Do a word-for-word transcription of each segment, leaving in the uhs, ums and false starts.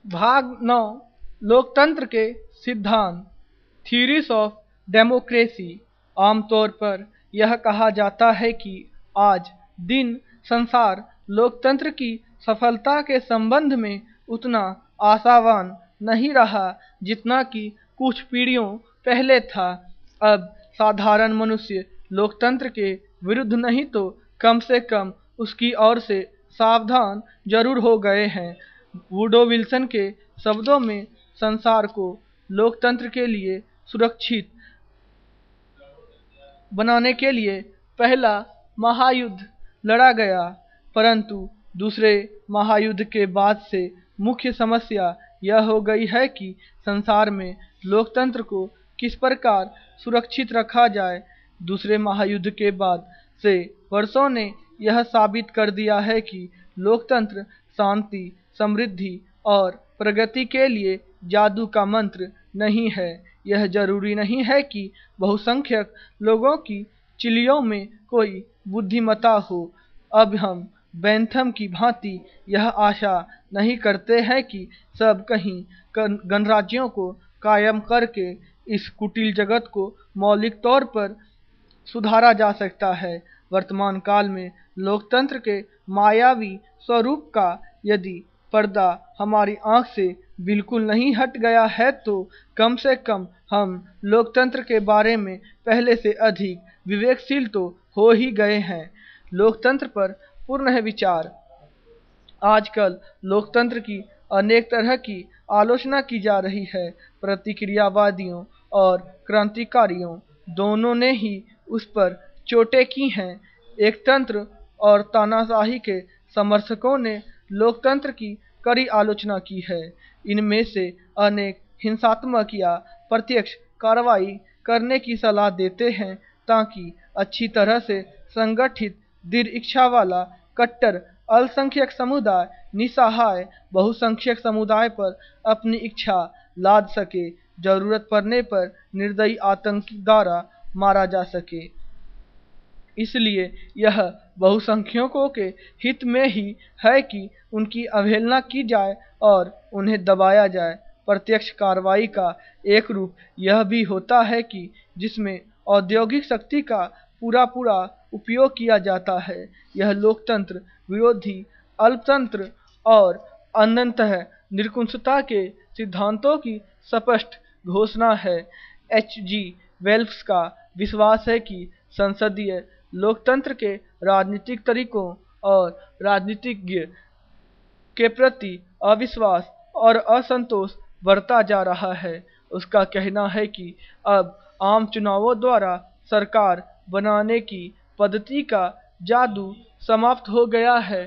भाग नौ लोकतंत्र के सिद्धांत थ्योरीज ऑफ डेमोक्रेसी। आमतौर पर यह कहा जाता है कि आज दिन संसार लोकतंत्र की सफलता के संबंध में उतना आशावान नहीं रहा जितना कि कुछ पीढ़ियों पहले था। अब साधारण मनुष्य लोकतंत्र के विरुद्ध नहीं तो कम से कम उसकी ओर से सावधान जरूर हो गए हैं। वुडो विल्सन के शब्दों में संसार को लोकतंत्र के लिए सुरक्षित बनाने के लिए पहला महायुद्ध लड़ा गया, परंतु दूसरे महायुद्ध के बाद से मुख्य समस्या यह हो गई है कि संसार में लोकतंत्र को किस प्रकार सुरक्षित रखा जाए। दूसरे महायुद्ध के बाद से वर्षों ने यह साबित कर दिया है कि लोकतंत्र शांति, समृद्धि और प्रगति के लिए जादू का मंत्र नहीं है। यह जरूरी नहीं है कि बहुसंख्यक लोगों की चिड़ियों में कोई बुद्धिमत्ता हो। अब हम बेंथम की भांति यह आशा नहीं करते हैं कि सब कहीं गणराज्यों को कायम करके इस कुटिल जगत को मौलिक तौर पर सुधारा जा सकता है। वर्तमान काल में लोकतंत्र के मायावी स्वरूप का यदि पर्दा हमारी आंख से बिल्कुल नहीं हट गया है तो कम से कम हम लोकतंत्र के बारे में पहले से अधिक विवेकशील तो हो ही गए हैं। लोकतंत्र पर पूर्ण विचार। आजकल लोकतंत्र की अनेक तरह की आलोचना की जा रही है। प्रतिक्रियावादियों और क्रांतिकारियों दोनों ने ही उस पर चोटें की हैं। एकतंत्र और तानाशाही के समर्थकों ने लोकतंत्र की कड़ी आलोचना की है। इनमें से अनेक हिंसात्मक या प्रत्यक्ष कार्रवाई करने की सलाह देते हैं ताकि अच्छी तरह से संगठित दृढ़ इच्छा वाला कट्टर अल्पसंख्यक समुदाय निसहाय बहुसंख्यक समुदाय पर अपनी इच्छा लाद सके, जरूरत पड़ने पर निर्दयी आतंकी द्वारा मारा जा सके। इसलिए यह बहुसंख्यकों के हित में ही है कि उनकी अवहेलना की जाए और उन्हें दबाया जाए। प्रत्यक्ष कार्रवाई का एक रूप यह भी होता है कि जिसमें औद्योगिक शक्ति का पूरा पूरा उपयोग किया जाता है। यह लोकतंत्र विरोधी अल्पतंत्र और अनंतः निरंकुशता के सिद्धांतों की स्पष्ट घोषणा है। एच जी वेल्स का विश्वास है कि संसदीय लोकतंत्र के राजनीतिक तरीकों और राजनीतिज्ञ के प्रति अविश्वास और असंतोष बढ़ता जा रहा है। उसका कहना है कि अब आम चुनावों द्वारा सरकार बनाने की पद्धति का जादू समाप्त हो गया है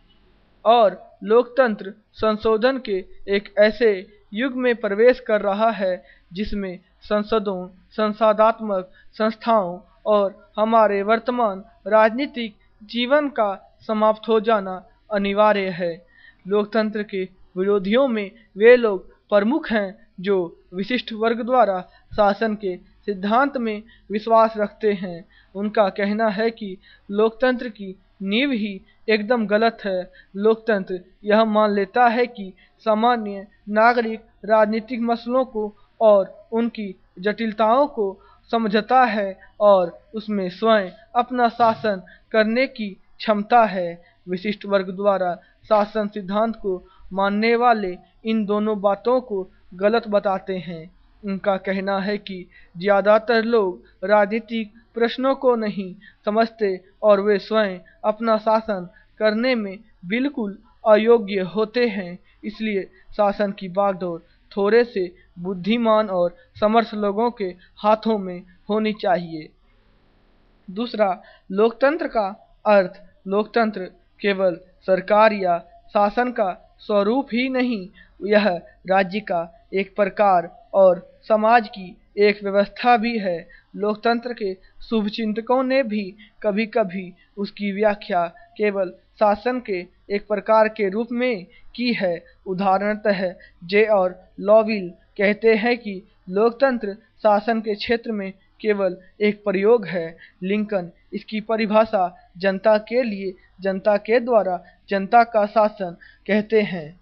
और लोकतंत्र संशोधन के एक ऐसे युग में प्रवेश कर रहा है जिसमें संसदों, संसदात्मक संस्थाओं और हमारे वर्तमान राजनीतिक जीवन का समाप्त हो जाना अनिवार्य है। लोकतंत्र के विरोधियों में वे लोग प्रमुख हैं जो विशिष्ट वर्ग द्वारा शासन के सिद्धांत में विश्वास रखते हैं। उनका कहना है कि लोकतंत्र की नींव ही एकदम गलत है। लोकतंत्र यह मान लेता है कि सामान्य नागरिक राजनीतिक मसलों को और उनकी जटिलताओं को समझता है और उसमें स्वयं अपना शासन करने की क्षमता है। विशिष्ट वर्ग द्वारा शासन सिद्धांत को मानने वाले इन दोनों बातों को गलत बताते हैं। उनका कहना है कि ज्यादातर लोग राजनीतिक प्रश्नों को नहीं समझते और वे स्वयं अपना शासन करने में बिल्कुल अयोग्य होते हैं। इसलिए शासन की बागडोर थोड़े से बुद्धिमान और समर्थ लोगों के हाथों में होनी चाहिए। दूसरा, लोकतंत्र का अर्थ लोकतंत्र केवल सरकार या शासन का स्वरूप ही नहीं, यह राज्य का एक प्रकार और समाज की एक व्यवस्था भी है। लोकतंत्र के शुभचिंतकों ने भी कभी कभी उसकी व्याख्या केवल शासन के एक प्रकार के रूप में की है। उदाहरणतः जे और लॉविल कहते हैं कि लोकतंत्र शासन के क्षेत्र में केवल एक प्रयोग है। लिंकन इसकी परिभाषा जनता के लिए, जनता के द्वारा, जनता का शासन कहते हैं।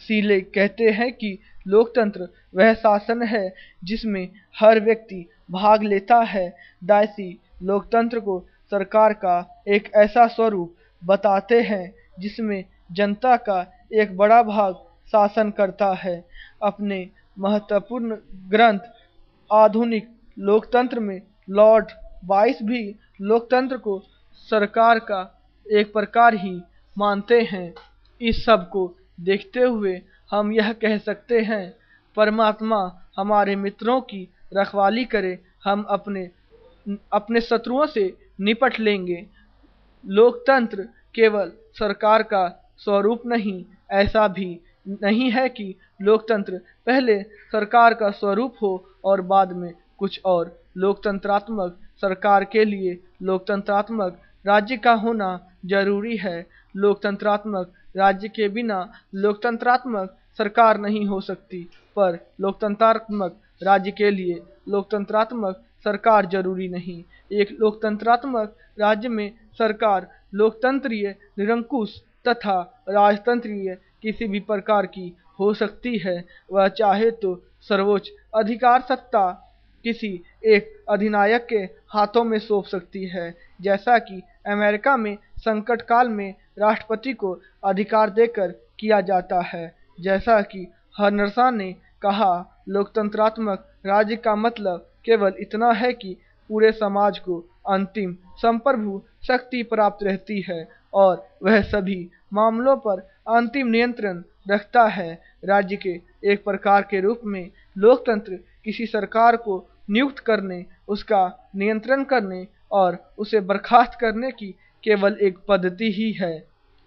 सीले कहते हैं कि लोकतंत्र वह शासन है जिसमें हर व्यक्ति भाग लेता है। डायसी लोकतंत्र को सरकार का एक ऐसा स्वरूप बताते हैं जिसमें जनता का एक बड़ा भाग शासन करता है। अपने महत्वपूर्ण ग्रंथ आधुनिक लोकतंत्र में लॉर्ड बाइस भी लोकतंत्र को सरकार का एक प्रकार ही मानते हैं। इस सब को देखते हुए हम यह कह सकते हैं, परमात्मा हमारे मित्रों की रखवाली करे, हम अपने अपने शत्रुओं से निपट लेंगे। लोकतंत्र केवल सरकार का स्वरूप नहीं, ऐसा भी नहीं है कि लोकतंत्र पहले सरकार का स्वरूप हो और बाद में कुछ और। लोकतंत्रात्मक सरकार के लिए लोकतंत्रात्मक राज्य का होना जरूरी है। लोकतंत्रात्मक राज्य के बिना लोकतंत्रात्मक सरकार नहीं हो सकती, पर लोकतंत्रात्मक राज्य के लिए लोकतंत्रात्मक सरकार जरूरी नहीं। एक लोकतंत्रात्मक राज्य में सरकार लोकतंत्रीय, निरंकुश तथा राजतंत्रीय किसी भी प्रकार की हो सकती है। वह चाहे तो सर्वोच्च अधिकार सत्ता किसी एक अधिनायक के हाथों में सौंप सकती है, जैसा कि अमेरिका में संकट काल में राष्ट्रपति को अधिकार देकर किया जाता है। जैसा कि हर्नसा ने कहा, लोकतंत्रात्मक राज्य का मतलब केवल इतना है कि पूरे समाज को अंतिम संप्रभु शक्ति प्राप्त रहती है और वह सभी मामलों पर अंतिम नियंत्रण रखता है। राज्य के एक प्रकार के रूप में लोकतंत्र किसी सरकार को नियुक्त करने, उसका नियंत्रण करने और उसे बर्खास्त करने की केवल एक पद्धति ही है।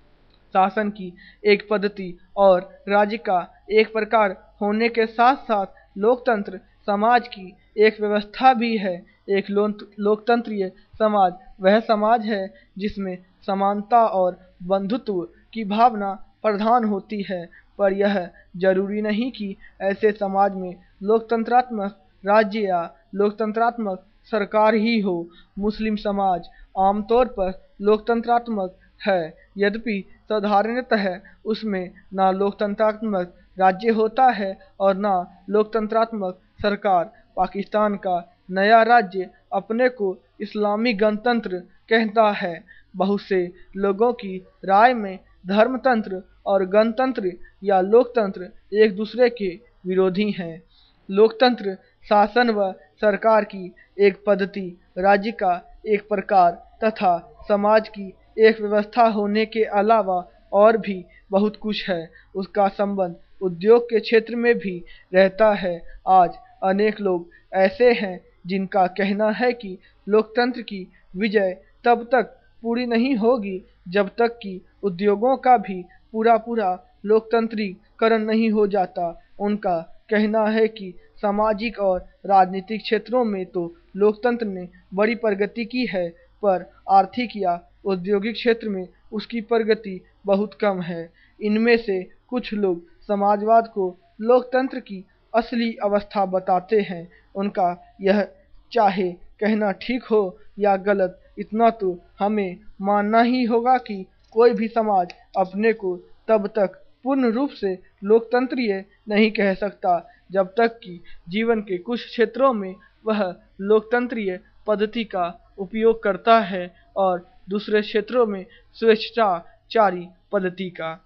शासन की एक पद्धति और राज्य का एक प्रकार होने के साथ साथ लोकतंत्र समाज की एक व्यवस्था भी है। एक लोकतंत्रीय समाज वह समाज है जिसमें समानता और बंधुत्व की भावना प्रधान होती है, पर यह जरूरी नहीं कि ऐसे समाज में लोकतंत्रात्मक राज्य या लोकतंत्रात्मक सरकार ही हो। मुस्लिम समाज आमतौर पर लोकतंत्रात्मक है, यद्यपि साधारणतः उसमें न लोकतंत्रात्मक राज्य होता है और न लोकतंत्रात्मक सरकार। पाकिस्तान का नया राज्य अपने को इस्लामी गणतंत्र कहता है। बहुत से लोगों की राय में धर्मतंत्र और गणतंत्र या लोकतंत्र एक दूसरे के विरोधी हैं। लोकतंत्र शासन व सरकार की एक पद्धति, राज्य का एक प्रकार तथा समाज की एक व्यवस्था होने के अलावा और भी बहुत कुछ है। उसका संबंध उद्योग के क्षेत्र में भी रहता है। आज अनेक लोग ऐसे हैं जिनका कहना है कि लोकतंत्र की विजय तब तक पूरी नहीं होगी जब तक कि उद्योगों का भी पूरा पूरा लोकतंत्रीकरण नहीं हो जाता। उनका कहना है कि सामाजिक और राजनीतिक क्षेत्रों में तो लोकतंत्र ने बड़ी प्रगति की है, पर आर्थिक या औद्योगिक क्षेत्र में उसकी प्रगति बहुत कम है। इनमें से कुछ लोग समाजवाद को लोकतंत्र की असली अवस्था बताते हैं। उनका यह चाहे कहना ठीक हो या गलत, इतना तो हमें मानना ही होगा कि कोई भी समाज अपने को तब तक पूर्ण रूप से लोकतंत्रीय नहीं कह सकता जब तक कि जीवन के कुछ क्षेत्रों में वह लोकतंत्रीय पद्धति का उपयोग करता है और दूसरे क्षेत्रों में स्वेच्छाचारी पद्धति का।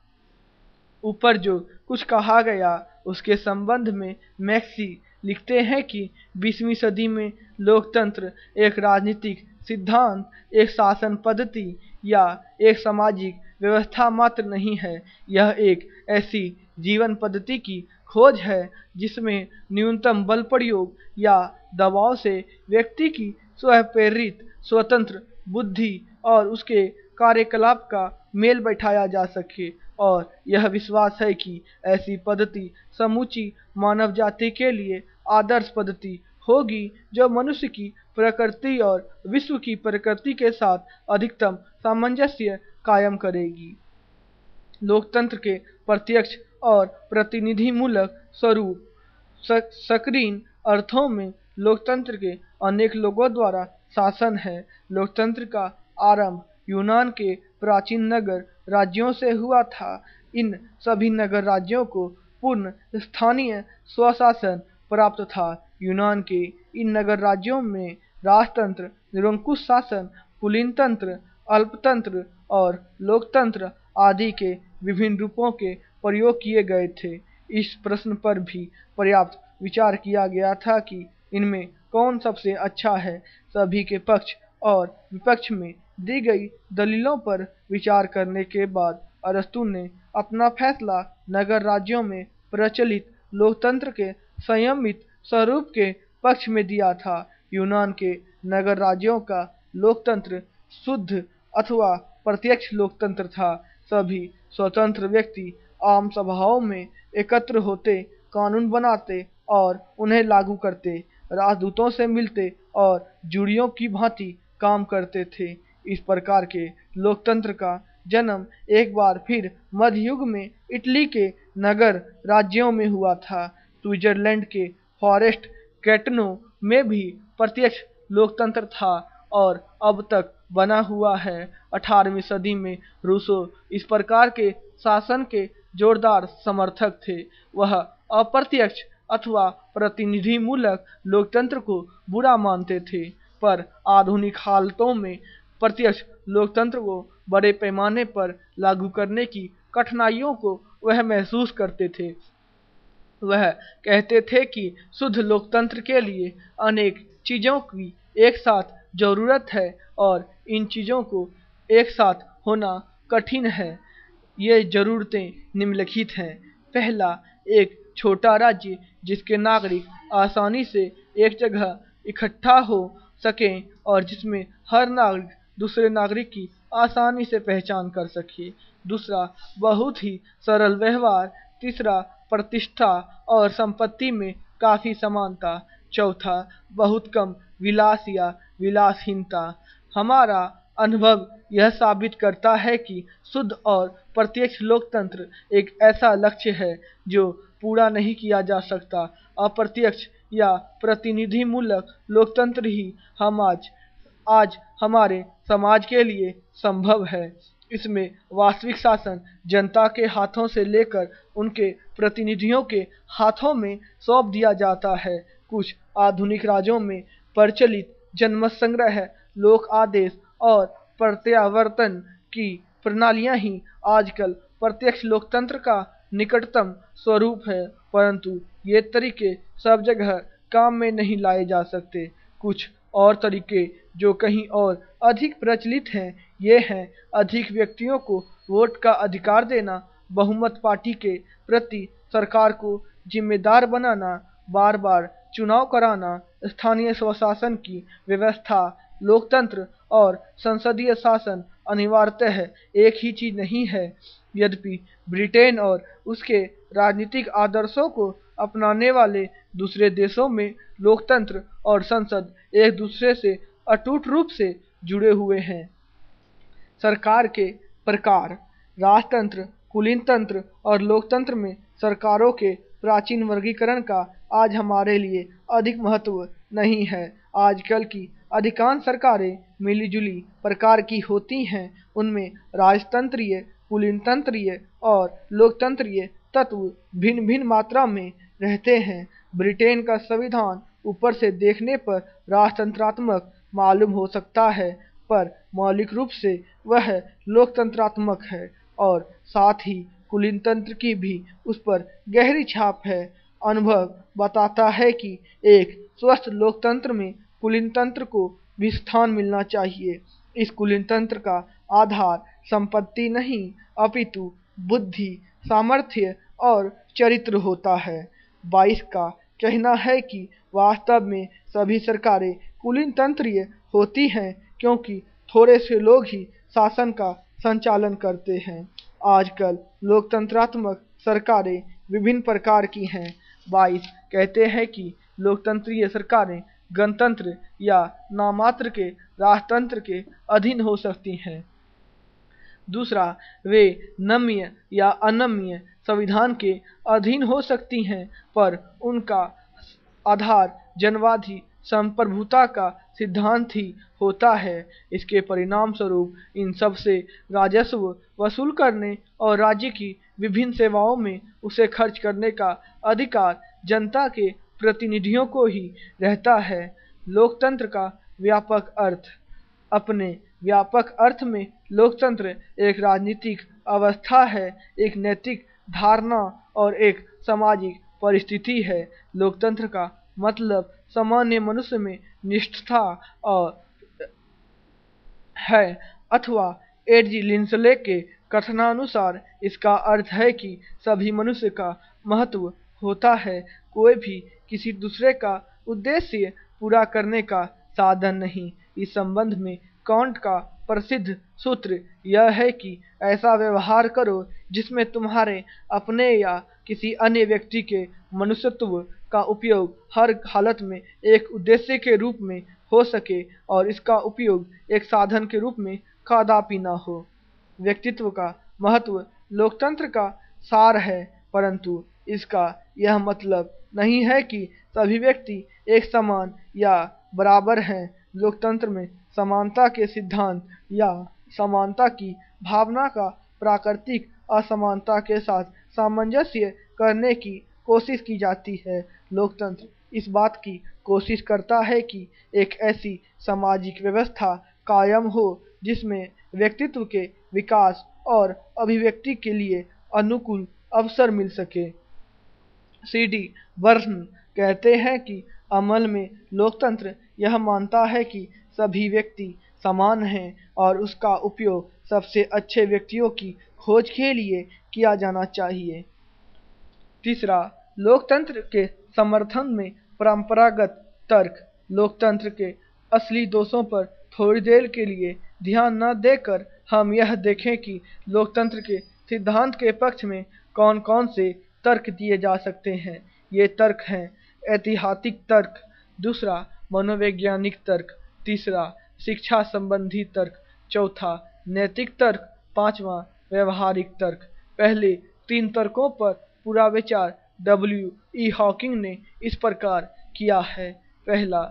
ऊपर जो कुछ कहा गया उसके संबंध में मैक्सी लिखते हैं कि बीसवीं सदी में लोकतंत्र एक राजनीतिक सिद्धांत, एक शासन पद्धति या एक सामाजिक व्यवस्था मात्र नहीं है। यह एक ऐसी जीवन पद्धति की खोज है जिसमें न्यूनतम बल प्रयोग या दबाव से व्यक्ति की स्वप्रेरित स्वतंत्र बुद्धि और उसके कार्यकलाप का मेल बैठाया जा सके, और यह विश्वास है कि ऐसी पद्धति समूची मानव जाति के लिए आदर्श पद्धति होगी जो मनुष्य की प्रकृति और विश्व की प्रकृति के साथ अधिकतम सामंजस्य कायम करेगी। लोकतंत्र के प्रत्यक्ष और प्रतिनिधिमूलक स्वरूप। सक्रीन अर्थों में लोकतंत्र के अनेक लोगों द्वारा शासन है। लोकतंत्र का आरंभ यूनान के प्राचीन नगर राज्यों से हुआ था। इन सभी नगर राज्यों को पूर्ण स्थानीय स्वशासन प्राप्त था। यूनान के इन नगर राज्यों में राजतंत्र, निरंकुश शासन, कुलीन तंत्र, अल्पतंत्र और लोकतंत्र आदि के विभिन्न रूपों के प्रयोग किए गए थे। इस प्रश्न पर भी पर्याप्त विचार किया गया था कि इनमें कौन सबसे अच्छा है। सभी के पक्ष और विपक्ष में दी गई दलीलों पर विचार करने के बाद अरस्तु ने अपना फैसला नगर राज्यों में प्रचलित लोकतंत्र के संयमित स्वरूप के पक्ष में दिया था। यूनान के नगर राज्यों का लोकतंत्र शुद्ध अथवा प्रत्यक्ष लोकतंत्र था। सभी स्वतंत्र व्यक्ति आम सभाओं में एकत्र होते, कानून बनाते और उन्हें लागू करते, राजदूतों से मिलते और जूरियों की भांति काम करते थे। इस प्रकार के लोकतंत्र का जन्म एक बार फिर मध्य युग में इटली के नगर राज्यों में हुआ था। स्विट्जरलैंड के फॉरेस्ट कैटनो में भी प्रत्यक्ष लोकतंत्र था और अब तक बना हुआ है। अठारहवीं सदी में रूसो इस प्रकार के शासन के जोरदार समर्थक थे। वह अप्रत्यक्ष अथवा प्रतिनिधिमूलक लोकतंत्र को बुरा मानते थे, पर आधुनिक हालतों में प्रत्यक्ष लोकतंत्र को बड़े पैमाने पर लागू करने की कठिनाइयों को वह महसूस करते थे। वह कहते थे कि शुद्ध लोकतंत्र के लिए अनेक चीज़ों की एक साथ जरूरत है और इन चीज़ों को एक साथ होना कठिन है। ये जरूरतें निम्नलिखित हैं। पहला, एक छोटा राज्य जिसके नागरिक आसानी से एक जगह इकट्ठा हो सकें और जिसमें हर नागरिक दूसरे नागरिक की आसानी से पहचान कर सके। दूसरा, बहुत ही सरल व्यवहार। तीसरा, प्रतिष्ठा और संपत्ति में काफ़ी समानता। चौथा, बहुत कम विलास या विलासहीनता। हमारा अनुभव यह साबित करता है कि शुद्ध और प्रत्यक्ष लोकतंत्र एक ऐसा लक्ष्य है जो पूरा नहीं किया जा सकता। अप्रत्यक्ष या प्रतिनिधिमूलक लोकतंत्र ही हम आज आज हमारे समाज के लिए संभव है। इसमें वास्तविक शासन जनता के हाथों से लेकर उनके प्रतिनिधियों के हाथों में सौंप दिया जाता है। कुछ आधुनिक राज्यों में प्रचलित जनमत संग्रह, लोक आदेश और प्रत्यावर्तन की प्रणालियां ही आजकल प्रत्यक्ष लोकतंत्र का निकटतम स्वरूप है, परंतु ये तरीके सब जगह काम में नहीं लाए जा सकते। कुछ और तरीके जो कहीं और अधिक प्रचलित हैं, ये हैं अधिक व्यक्तियों को वोट का अधिकार देना, बहुमत पार्टी के प्रति सरकार को जिम्मेदार बनाना, बार बार चुनाव कराना, स्थानीय स्वशासन की व्यवस्था। लोकतंत्र और संसदीय शासन अनिवार्यतः एक ही चीज नहीं है। यद्यपि ब्रिटेन और उसके राजनीतिक आदर्शों को अपनाने वाले दूसरे देशों में लोकतंत्र और संसद एक दूसरे से अटूट रूप से जुड़े हुए हैं। सरकार के प्रकार। राजतंत्र, कुलीन तंत्र और लोकतंत्र में सरकारों के प्राचीन वर्गीकरण का आज हमारे लिए अधिक महत्व नहीं है। आजकल की अधिकांश सरकारें मिलीजुली प्रकार की होती हैं। उनमें राजतंत्रीय, कुलीन तंत्रीय और लोकतंत्रीय तत्व भिन्न भिन्न मात्रा में रहते हैं। ब्रिटेन का संविधान ऊपर से देखने पर राजतंत्रात्मक मालूम हो सकता है, पर मौलिक रूप से वह लोकतंत्रात्मक है और साथ ही कुलीन तंत्र की भी उस पर गहरी छाप है। अनुभव बताता है कि एक स्वस्थ लोकतंत्र में कुलीन तंत्र को भी स्थान मिलना चाहिए। इस कुलीन तंत्र का आधार संपत्ति नहीं, अपितु बुद्धि, सामर्थ्य और चरित्र होता है। बाईस का कहना है कि वास्तव में सभी सरकारें कुलीन तंत्रीय होती हैं, क्योंकि थोड़े से लोग ही शासन का संचालन करते हैं। आजकल लोकतंत्रात्मक सरकारें विभिन्न प्रकार की हैं। बाईस कहते हैं कि लोकतंत्रीय सरकारें गणतंत्र या नामात्र के राजतंत्र के अधीन हो सकती हैं। दूसरा, वे नम्य या अनम्य संविधान के अधीन हो सकती हैं, पर उनका आधार जनवादी संप्रभुता का सिद्धांत ही होता है। इसके परिणाम स्वरूप इन सब से राजस्व वसूल करने और राज्य की विभिन्न सेवाओं में उसे खर्च करने का अधिकार जनता के प्रतिनिधियों को ही रहता है। लोकतंत्र का व्यापक अर्थ। अपने व्यापक अर्थ में लोकतंत्र एक राजनीतिक अवस्था है, एक नैतिक धारणा और एक सामाजिक परिस्थिति है। लोकतंत्र का मतलब सामान्य मनुष्य में निष्ठा और है, अथवा एडजी लिंसले के कथनानुसार इसका अर्थ है कि सभी मनुष्य का महत्व होता है, कोई भी किसी दूसरे का उद्देश्य पूरा करने का साधन नहीं। इस संबंध में कांट का प्रसिद्ध सूत्र यह है कि ऐसा व्यवहार करो जिसमें तुम्हारे अपने या किसी अन्य व्यक्ति के मनुष्यत्व का उपयोग हर हालत में एक उद्देश्य के रूप में हो सके और इसका उपयोग एक साधन के रूप में कदापि न हो। व्यक्तित्व का महत्व लोकतंत्र का सार है, परंतु इसका यह मतलब नहीं है कि सभी व्यक्ति एक समान या बराबर हैं। लोकतंत्र में समानता के सिद्धांत या समानता की भावना का प्राकृतिक असमानता के साथ सामंजस्य करने की कोशिश की जाती है। लोकतंत्र इस बात की कोशिश करता है कि एक ऐसी सामाजिक व्यवस्था कायम हो जिसमें व्यक्तित्व के विकास और अभिव्यक्ति के लिए अनुकूल अवसर मिल सके। सी डी बर्न कहते हैं कि अमल में लोकतंत्र यह मानता है कि सभी व्यक्ति समान हैं और उसका उपयोग सबसे अच्छे व्यक्तियों की खोज के लिए किया जाना चाहिए। तीसरा, लोकतंत्र के समर्थन में परंपरागत तर्क। लोकतंत्र के असली दोषों पर थोड़ी देर के लिए ध्यान न देकर हम यह देखें कि लोकतंत्र के सिद्धांत के पक्ष में कौन कौन से तर्क दिए जा सकते हैं। ये तर्क हैं: ऐतिहासिक तर्क, दूसरा मनोवैज्ञानिक तर्क, तीसरा शिक्षा संबंधी तर्क, चौथा नैतिक तर्क, पांचवा व्यवहारिक तर्क। पहले तीन तर्कों पर पूरा विचार डब्ल्यू ई हॉकिंग ने इस प्रकार किया है। पहला,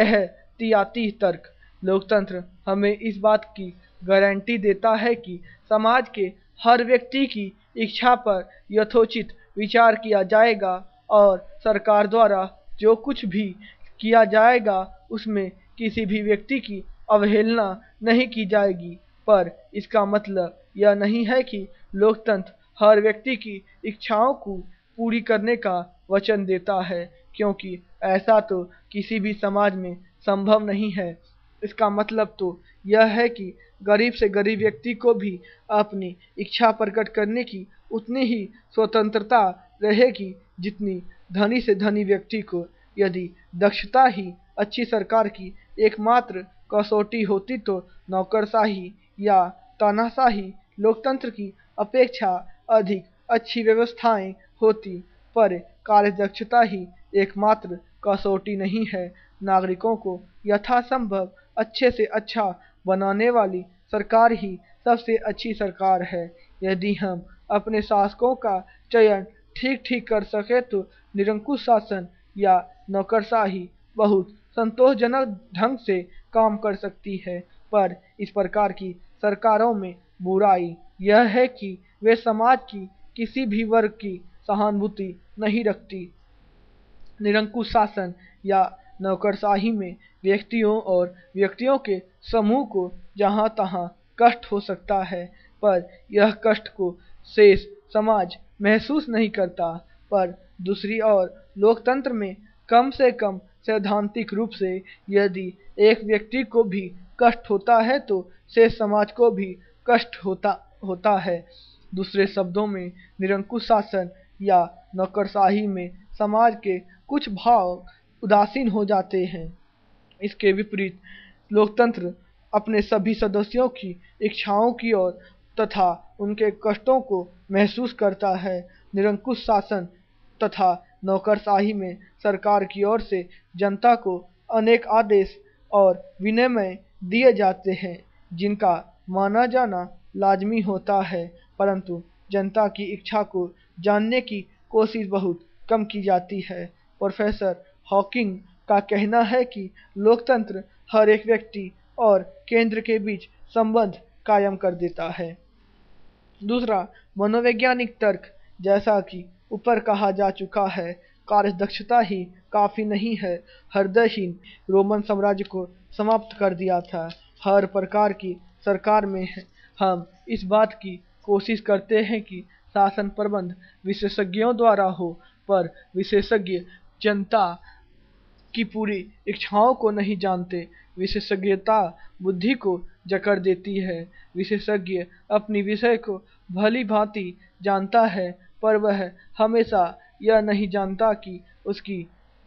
एहतियाती तर्क। लोकतंत्र हमें इस बात की गारंटी देता है कि समाज के हर व्यक्ति की इच्छा पर यथोचित विचार किया जाएगा और सरकार द्वारा जो कुछ भी किया जाएगा उसमें किसी भी व्यक्ति की अवहेलना नहीं की जाएगी। पर इसका मतलब यह नहीं है कि लोकतंत्र हर व्यक्ति की इच्छाओं को पूरी करने का वचन देता है, क्योंकि ऐसा तो किसी भी समाज में संभव नहीं है। इसका मतलब तो यह है कि गरीब से गरीब व्यक्ति को भी अपनी इच्छा प्रकट करने की उतनी ही स्वतंत्रता रहेगी जितनी धनी से धनी व्यक्ति को। यदि दक्षता ही अच्छी सरकार की एकमात्र कसौटी होती तो नौकरशाही या तानाशाही लोकतंत्र की अपेक्षा अधिक अच्छी व्यवस्थाएं होती। पर कार्यदक्षता ही एकमात्र कसौटी नहीं है। नागरिकों को यथासंभव अच्छे से अच्छा बनाने वाली सरकार ही सबसे अच्छी सरकार है। यदि हम अपने शासकों का चयन ठीक ठीक कर सके तो निरंकुश शासन या नौकरशाही बहुत संतोषजनक ढंग से काम कर सकती है। पर इस प्रकार की सरकारों में बुराई यह है कि वे समाज की किसी भी वर्ग की सहानुभूति नहीं रखती। निरंकुश शासन या नौकरशाही में व्यक्तियों और व्यक्तियों के समूह को जहाँ तहाँ कष्ट हो सकता है, पर यह कष्ट को शेष समाज महसूस नहीं करता। पर दूसरी ओर लोकतंत्र में कम से कम सैद्धांतिक रूप से यदि एक व्यक्ति को भी कष्ट होता है तो शेष समाज को भी कष्ट होता होता है। दूसरे शब्दों में निरंकुश शासन या नौकरशाही में समाज के कुछ भाव उदासीन हो जाते हैं। इसके विपरीत लोकतंत्र अपने सभी सदस्यों की इच्छाओं की ओर तथा उनके कष्टों को महसूस करता है। निरंकुश शासन तथा नौकरशाही में सरकार की ओर से जनता को अनेक आदेश और विनियम दिए जाते हैं जिनका माना जाना लाजमी होता है, परंतु जनता की इच्छा को जानने की कोशिश बहुत कम की जाती है। प्रोफेसर हॉकिंग का कहना है कि लोकतंत्र हर एक व्यक्ति और केंद्र के बीच संबंध कायम कर देता है। दूसरा, मनोवैज्ञानिक तर्क। जैसा कि ऊपर कहा जा चुका है, कार्यदक्षता ही काफी नहीं है, हृदयहीन रोमन साम्राज्य को समाप्त कर दिया था। हर प्रकार की सरकार में हम इस बात की कोशिश करते हैं कि शासन प्रबंध विशेषज्ञों द्वारा हो, पर विशेषज्ञ जनता की पूरी इच्छाओं को नहीं जानते। विशेषज्ञता बुद्धि को जकड़ देती है। विशेषज्ञ अपनी विषय को भली भांति जानता है, पर वह हमेशा यह नहीं जानता कि उसकी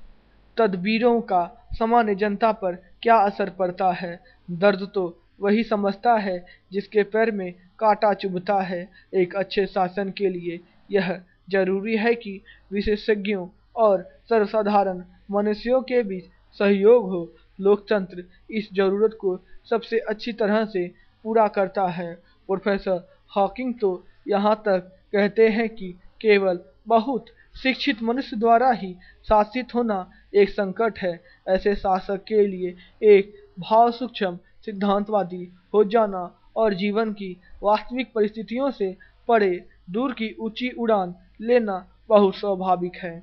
तदबीरों का सामान्य जनता पर क्या असर पड़ता है। दर्द तो वही समझता है जिसके पैर में कांटा चुभता है। एक अच्छे शासन के लिए यह जरूरी है कि विशेषज्ञों और सर्वसाधारण मनुष्यों के बीच सहयोग हो। लोकतंत्र इस जरूरत को सबसे अच्छी तरह से पूरा करता है। प्रोफेसर हॉकिंग तो यहाँ तक कहते हैं कि केवल बहुत शिक्षित मनुष्य द्वारा ही शासित होना एक संकट है। ऐसे शासक के लिए एक भाव सूक्ष्म सिद्धांतवादी हो जाना और जीवन की वास्तविक परिस्थितियों से परे दूर की ऊंची उड़ान लेना बहुत स्वाभाविक है।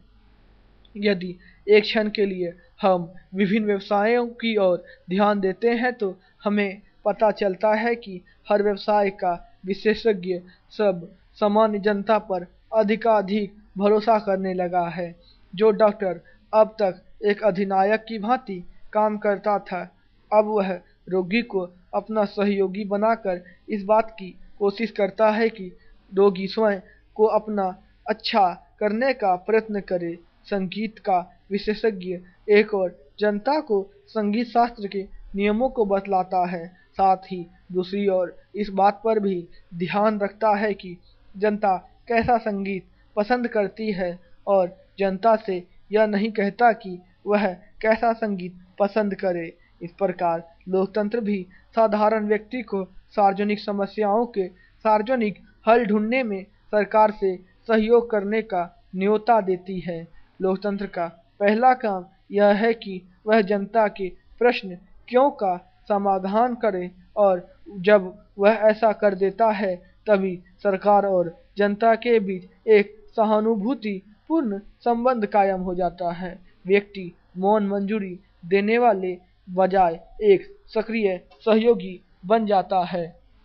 यदि एक क्षण के लिए हम विभिन्न व्यवसायों की ओर ध्यान देते हैं तो हमें पता चलता है कि हर व्यवसाय का विशेषज्ञ सब सामान्य जनता पर अधिकाधिक भरोसा करने लगा है। जो डॉक्टर अब तक एक अधिनायक की भांति काम करता था, अब वह रोगी को अपना सहयोगी बनाकर इस बात की कोशिश करता है कि रोगी स्वयं को अपना अच्छा करने का प्रयत्न करे। संगीत का विशेषज्ञ एक और जनता को संगीत शास्त्र के नियमों को बतलाता है, साथ ही दूसरी ओर इस बात पर भी ध्यान रखता है कि जनता कैसा संगीत पसंद करती है, और जनता से यह नहीं कहता कि वह कैसा संगीत पसंद करे। इस प्रकार लोकतंत्र भी साधारण व्यक्ति को सार्वजनिक समस्याओं के सार्वजनिक हल ढूंढने में सरकार से सहयोग करने का न्योता देती है। लोकतंत्र का पहला काम यह है कि वह जनता के प्रश्न क्यों का समाधान करे, और जब वह ऐसा कर देता है तभी सरकार और जनता के बीच एक सहानुभूति पूर्ण संबंध कायम हो जाता है। व्यक्ति मौन मंजूरी देने वाले बजाय एक सक्रिय सहयोगी बन जाता है।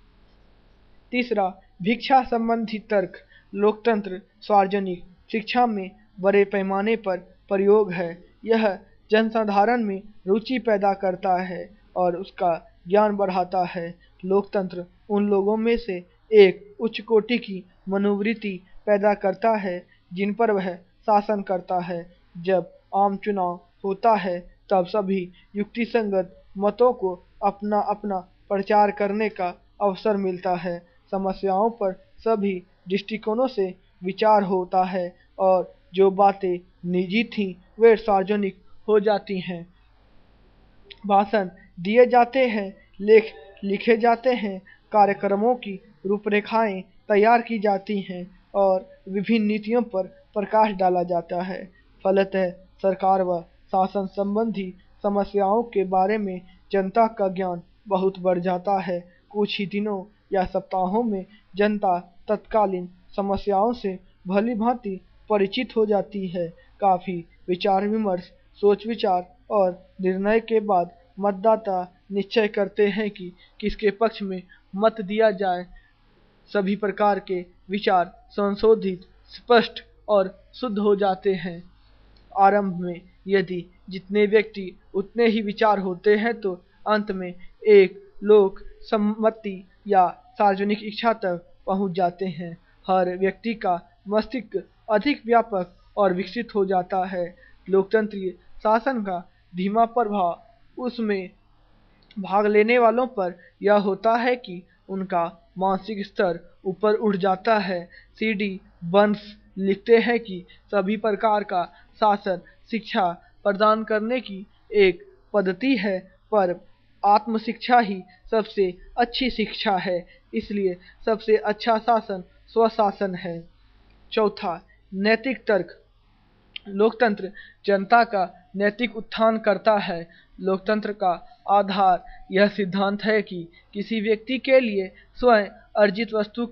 तीसरा, भिक्षा संबंधी तर्क। लोकतंत्र सार्वजनिक शिक्षा में बड़े पैमाने पर प्रयोग है। यह जनसाधारण में रुचि पैदा करता है और उसका ज्ञान बढ़ाता है। लोकतंत्र उन लोगों में से एक उच्च कोटि की मनोवृत्ति पैदा करता है जिन पर वह शासन करता है। जब आम चुनाव होता है तब सभी युक्तिसंगत मतों को अपना अपना प्रचार करने का अवसर मिलता है। समस्याओं पर सभी दृष्टिकोणों से विचार होता है और जो बातें निजी थीं वे सार्वजनिक हो जाती हैं। भाषण दिए जाते हैं, लेख लिखे जाते हैं, कार्यक्रमों की रूपरेखाएं तैयार की जाती हैं और विभिन्न नीतियों पर प्रकाश डाला जाता है। फलतः सरकार व शासन संबंधी समस्याओं के बारे में जनता का ज्ञान बहुत बढ़ जाता है। कुछ ही दिनों या सप्ताहों में जनता तत्कालीन समस्याओं से भली भांति परिचित हो जाती है। काफी विचार विमर्श, सोच विचार और निर्णय के बाद मतदाता निश्चय करते हैं कि किसके पक्ष में मत दिया जाए। सभी प्रकार के विचार संशोधित, स्पष्ट और शुद्ध हो जाते हैं। आरंभ में यदि जितने व्यक्ति उतने ही विचार होते हैं तो अंत में एक लोक सम्मति या सार्वजनिक इच्छा तक पहुंच जाते हैं। हर व्यक्ति का मस्तिष्क अधिक व्यापक और विकसित हो जाता है। लोकतंत्रीय शासन का धीमा प्रभाव उसमें भाग लेने वालों पर यह होता है कि उनका मानसिक स्तर ऊपर उठ जाता है। सी डी बर्न्स लिखते हैं कि सभी प्रकार का शासन शिक्षा प्रदान करने की एक पद्धति है, पर आत्मशिक्षा ही सबसे अच्छी शिक्षा है। इसलिए सबसे अच्छा शासन स्वशासन है। चौथा, नैतिक तर्क। लोकतंत्र जनता का नैतिक उत्थान करता है। लोकतंत्र का आधार यह सिद्धांत है कि किसी व्यक्ति के लिए स्वयं अर्जित वस्तु का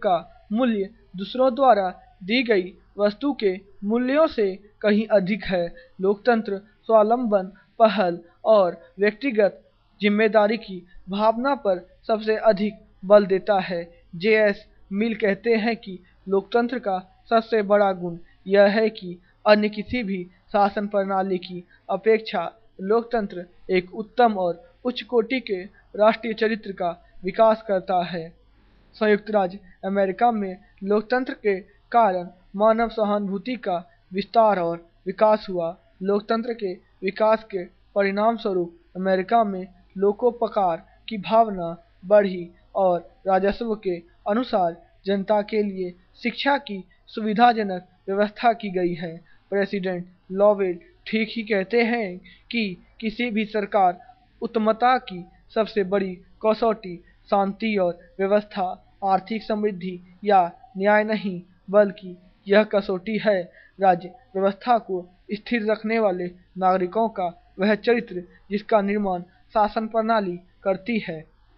मूल्य दूसरों द्वारा दी गई वस्तु के मूल्यों से कहीं अधिक है। लोकतंत्र स्वावलंबन, पहल और व्यक्तिगत जिम्मेदारी की भावना पर सबसे अधिक बल देता है। जे एस मिल कहते हैं कि लोकतंत्र का सबसे बड़ा गुण यह है कि अन्य किसी भी शासन प्रणाली की अपेक्षा लोकतंत्र एक उत्तम और उच्च कोटि के राष्ट्रीय चरित्र का विकास करता है। संयुक्त राज्य अमेरिका में लोकतंत्र के कारण मानव सहानुभूति का विस्तार और विकास हुआ। लोकतंत्र के विकास के परिणाम स्वरूप अमेरिका में लोकोपकार की भावना बढ़ी और राजस्व के अनुसार जनता के लिए शिक्षा की सुविधाजनक व्यवस्था की गई है। प्रेसिडेंट लॉवेल ठीक ही कहते हैं कि किसी भी सरकार उत्तमता की सबसे बड़ी कसौटी शांति और व्यवस्था, आर्थिक समृद्धि या न्याय नहीं, बल्कि यह कसौटी है राज्य व्यवस्था को स्थिर रखने वाले नागरिकों का वह चरित्र जिसका निर्माण शासन प्रणाली करती है।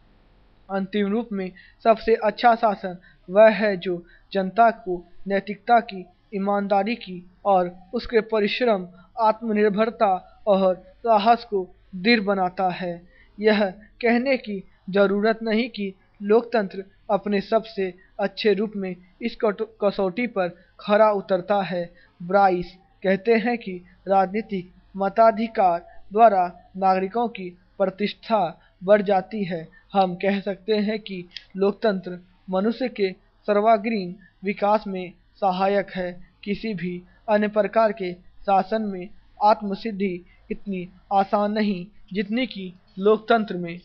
अंतिम रूप में सबसे अच्छा शासन वह है जो जनता को नैतिकता की, ईमानदारी की और उसके परिश्रम, आत्मनिर्भरता और साहस को दृढ़ बनाता है। यह कहने की जरूरत नहीं कि लोकतंत्र अपने सबसे अच्छे रूप में इस कटो- कसौटी पर खरा उतरता है। ब्राइस कहते हैं कि राजनीतिक मताधिकार द्वारा नागरिकों की प्रतिष्ठा बढ़ जाती है। हम कह सकते हैं कि लोकतंत्र मनुष्य के सर्वांगीण विकास में सहायक है। किसी भी अन्य प्रकार के शासन में आत्मसिद्धि इतनी आसान नहीं जितनी कि लोकतंत्र में।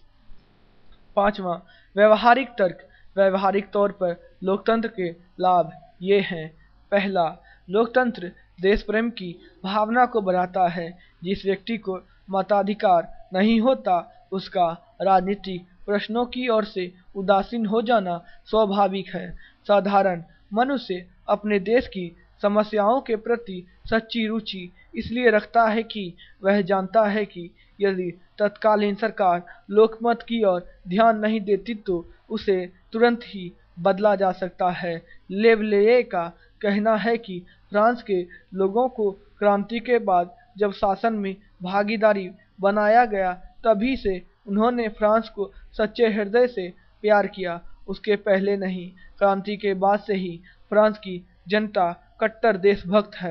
पांचवा, व्यवहारिक तर्क। व्यवहारिक तौर पर लोकतंत्र के लाभ ये हैं। पहला, लोकतंत्र देश प्रेम की भावना को बढ़ाता है। जिस व्यक्ति को मताधिकार नहीं होता उसका राजनीतिक प्रश्नों की ओर से उदासीन हो जाना स्वाभाविक है। साधारण मनुष्य अपने देश की समस्याओं के प्रति सच्ची रुचि इसलिए रखता है कि वह जानता है कि यदि तत्कालीन सरकार लोकमत की ओर ध्यान नहीं देती तो उसे तुरंत ही बदला जा सकता है। लेवलेये का कहना है कि फ्रांस के लोगों को क्रांति के बाद जब शासन में भागीदारी बनाया गया तभी से उन्होंने फ्रांस को सच्चे हृदय से प्यार किया, उसके पहले नहीं। क्रांति के बाद से ही फ्रांस की जनता कट्टर देशभक्त है।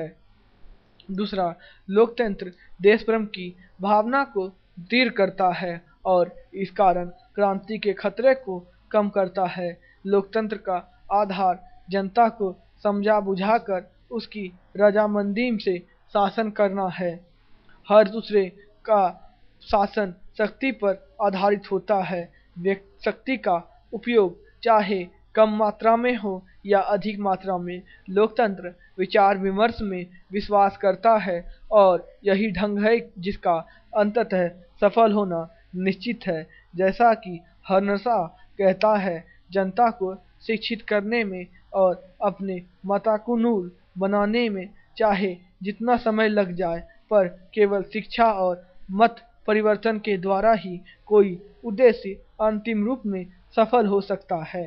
दूसरा, लोकतंत्र देश प्रेम की भावना को दृढ़ करता है और इस कारण क्रांति के खतरे को कम करता है। लोकतंत्र का आधार जनता को समझा बुझाकर उसकी रजामंदी से शासन करना है। हर दूसरे का शासन शक्ति पर आधारित होता है। व्यक्ति शक्ति का उपयोग चाहे कम मात्रा में हो या अधिक मात्रा में, लोकतंत्र विचार विमर्श में विश्वास करता है और यही ढंग है जिसका अंततः सफल होना निश्चित है। जैसा कि हर्नसा कहता है, जनता को शिक्षित करने में और अपने मतानुकूल बनाने में चाहे जितना समय लग जाए, पर केवल शिक्षा और मत परिवर्तन के द्वारा ही कोई उद्देश्य अंतिम रूप में सफल हो सकता है।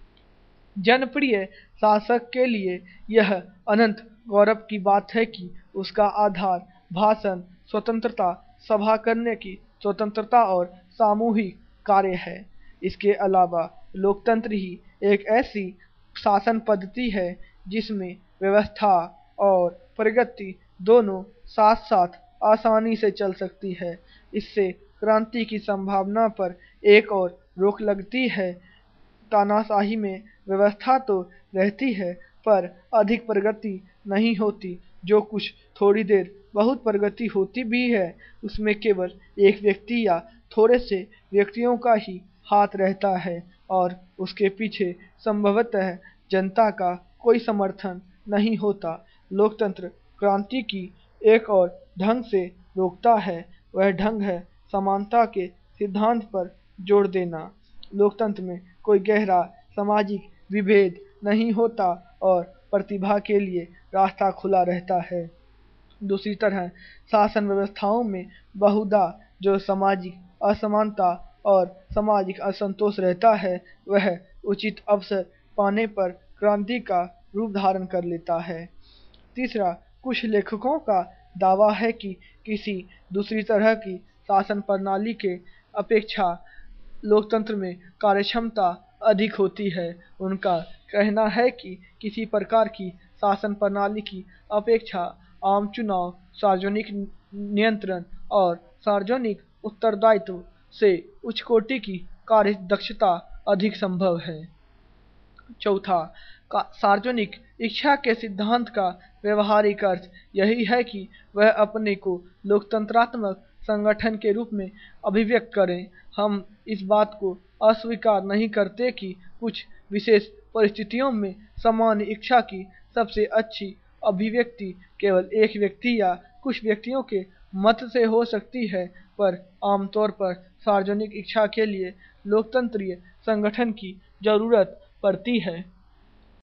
जनप्रिय शासक के लिए यह अनंत गौरव की बात है कि उसका आधार भाषण स्वतंत्रता, सभा करने की स्वतंत्रता और सामूहिक कार्य है। इसके अलावा लोकतंत्र ही एक ऐसी शासन पद्धति है जिसमें व्यवस्था और प्रगति दोनों साथ साथ आसानी से चल सकती है। इससे क्रांति की संभावना पर एक और रोक लगती है। तानाशाही में व्यवस्था तो रहती है पर अधिक प्रगति नहीं होती। जो कुछ थोड़ी देर बहुत प्रगति होती भी है उसमें केवल एक व्यक्ति या थोड़े से व्यक्तियों का ही हाथ रहता है और उसके पीछे संभवतः जनता का कोई समर्थन नहीं होता। लोकतंत्र क्रांति की एक और ढंग से रोकता है, वह ढंग है समानता के सिद्धांत पर जोर देना। लोकतंत्र में कोई गहरा सामाजिक विभेद नहीं होता और प्रतिभा के लिए रास्ता खुला रहता है। दूसरी तरह शासन व्यवस्थाओं में बहुधा जो सामाजिक असमानता और सामाजिक असंतोष रहता है वह उचित अवसर पाने पर क्रांति का रूप धारण कर लेता है। तीसरा, कुछ लेखकों का दावा है कि किसी दूसरी तरह की शासन प्रणाली के अपेक्षा लोकतंत्र में कार्यक्षमता अधिक होती है। उनका कहना है कि किसी प्रकार की शासन प्रणाली की अपेक्षा आम चुनाव, सार्वजनिक नियंत्रण और सार्वजनिक उत्तरदायित्व से उच्च कोटि की कार्य दक्षता अधिक संभव है। चौथा, का सार्वजनिक इच्छा के सिद्धांत का व्यवहारिक अर्थ यही है कि वह अपने को लोकतंत्रात्मक संगठन के रूप में अभिव्यक्त करें। हम इस बात को अस्वीकार नहीं करते कि कुछ विशेष परिस्थितियों में सामान्य इच्छा की सबसे अच्छी अभिव्यक्ति केवल एक व्यक्ति या कुछ व्यक्तियों के मत से हो सकती है, पर आमतौर पर सार्वजनिक इच्छा के लिए लोकतंत्रीय संगठन की जरूरत पड़ती है।